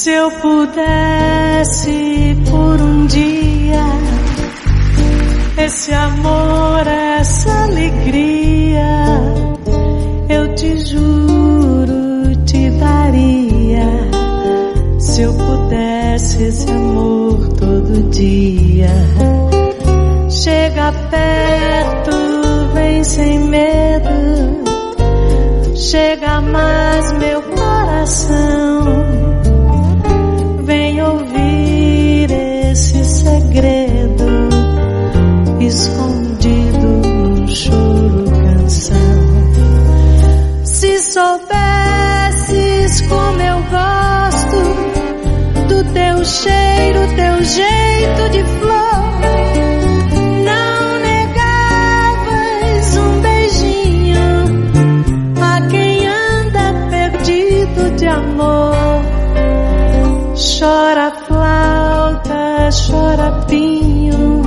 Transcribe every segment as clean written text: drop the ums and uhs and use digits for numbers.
Se eu pudesse por um dia, esse amor, essa alegria, eu te juro, te daria. Se eu pudesse esse amor todo dia. Chega perto, vem sem medo, chega mais meu coração. Vem ouvir esse segredo escondido num choro, canção. Se soubesses como eu gosto do teu cheiro, teu jeito de flor, não negavas um beijinho a quem anda perdido de amor. Chora flauta, chora pinho,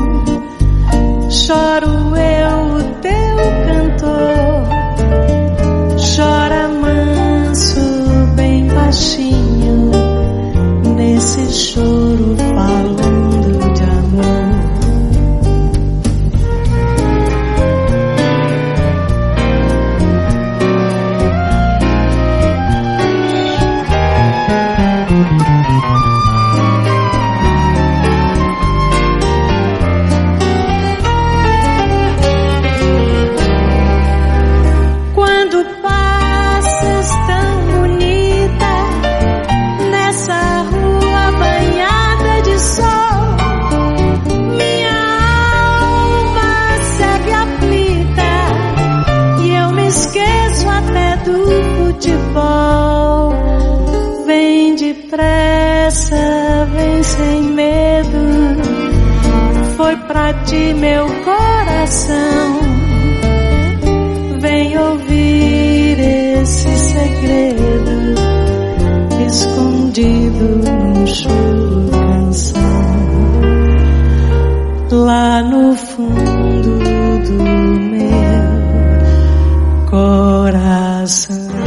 choro eu, o teu cantor. Chora manso, bem baixinho, nesse choro falando de amor. Vem depressa, vem sem medo, foi pra ti meu coração. Vem ouvir esse segredo escondido num choro, canção. Lá no fundo do meu coração.